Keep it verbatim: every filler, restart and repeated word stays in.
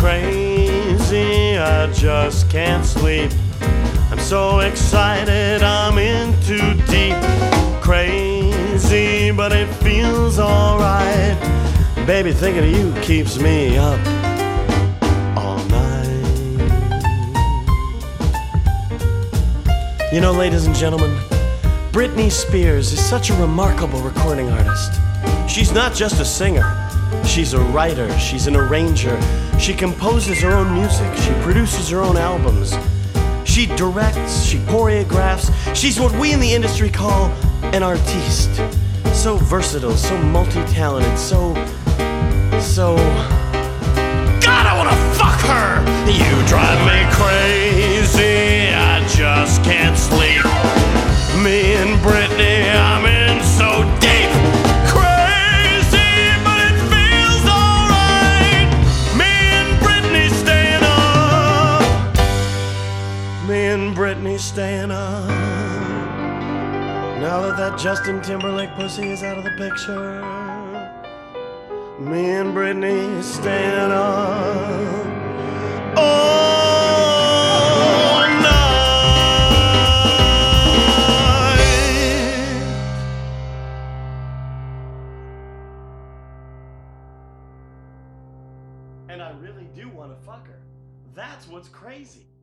crazy, I just can't sleep. I'm so excited, I'm in too deep. Crazy, but it feels alright. Baby, thinking of you keeps me up all night. You know, ladies and gentlemen, Britney Spears is such a remarkable recording artist. She's not just a singer. She's a writer, she's an arranger. She composes her own music, she produces her own albums. She directs, she choreographs. She's what we in the industry call an artiste. So versatile, so multi-talented, so... so... God, I wanna fuck her! You drive me crazy, I just can't sleep. Me and Britney, I'm in so deep. Crazy, but it feels alright. Me and Britney staying up. Me and Britney staying up. Now that that Justin Timberlake pussy is out of the picture, me and Britney staying up. All night. And I really do want to fuck her. That's what's crazy.